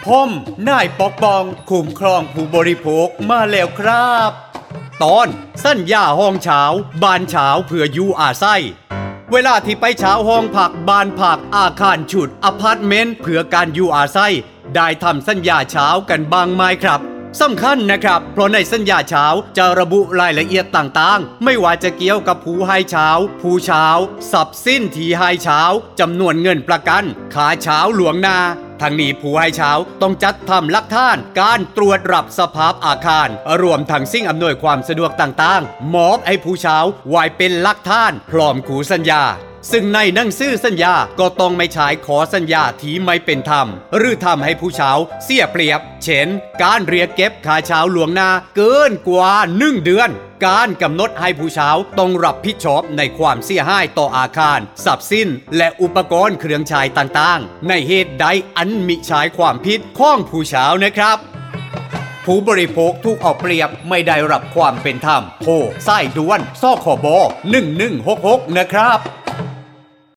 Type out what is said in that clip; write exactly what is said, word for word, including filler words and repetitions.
ผมนายปกป้องคุ้มครองผู้บริโภคมาแล้วครับตอนสัญญาห้องเช้าบ้านเช้าเพื่ออยู่อาศัยเวลาที่ไปเช้าห้องพักบ้านพักอาคารฉุดอพาร์ตเมนต์เพื่อการอยู่อาศัยได้ทำสัญญาเช้ากันบ้างไหมครับสำคัญนะครับเพราะในสัญญาเช้าจะระบุรายละเอียดต่างๆไม่ว่าจะเกี่ยวกับผู้ให้เช้าผู้เช้าทรัพย์สินที่ให้เช้าจำนวนเงินประกันค่าเช้าหลวงหน้าทั้งนี้ผู้ให้เช้าต้องจัดทำหลักฐานการตรวจรับสภาพอาคารรวมทั้งสิ่งอำนวยความสะดวกต่างๆมอบให้ผู้เช้าไว้เป็นหลักฐานพร้อมขู่สัญญาซึ่งในหนังสือสัญญาก็ต้องไม่ใช้ขอสัญญาที่ไม่เป็นธรรมหรือทำให้ผู้เช่าเสียเปรียบเช่นการเรียกเก็บค่าเช่าล่วงหน้าเกินกว่าหนึ่งเดือนการกำหนดให้ผู้เช่าต้องรับผิดชอบในความเสียหายต่ออาคารทรัพย์สินและอุปกรณ์เครื่องใช้ต่างๆในเหตุใดอันมิใช่ความผิดของผู้เช่านะครับผู้บริโภคถูกเอาเปรียบไม่ได้รับความเป็นธรรมโทรสายด่วนสคบหนึ่งหนึ่งหกหกนะครับ